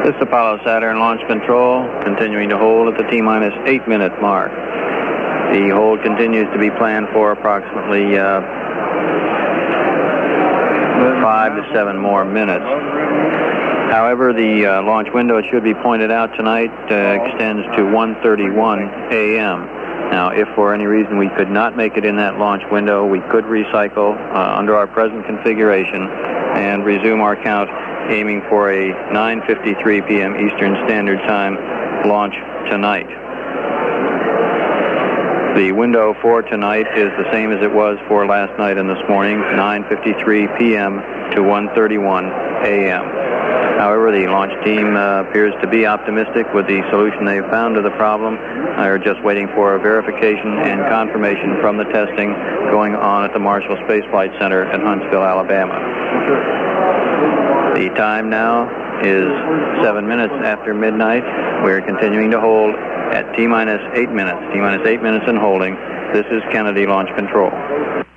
This is Apollo Saturn Launch Control, continuing to hold at the T-minus 8-minute mark. The hold continues to be planned for approximately 5 to 7 more minutes. However, the launch window, it should be pointed out tonight, extends to 1:31 a.m. Now, if for any reason we could not make it in that launch window, we could recycle under our present configuration and resume our count, aiming for a 9:53 p.m. Eastern Standard Time launch tonight. The window for tonight is the same as it was for last night and this morning, 9:53 p.m. to 1:31 a.m. However, the launch team appears to be optimistic with the solution they've found to the problem. They're just waiting for a verification and confirmation from the testing going on at the Marshall Space Flight Center at Huntsville, Alabama. The time now is 7 minutes after midnight. We're continuing to hold at T-minus 8 minutes. T-minus 8 minutes and holding. This is Kennedy Launch Control.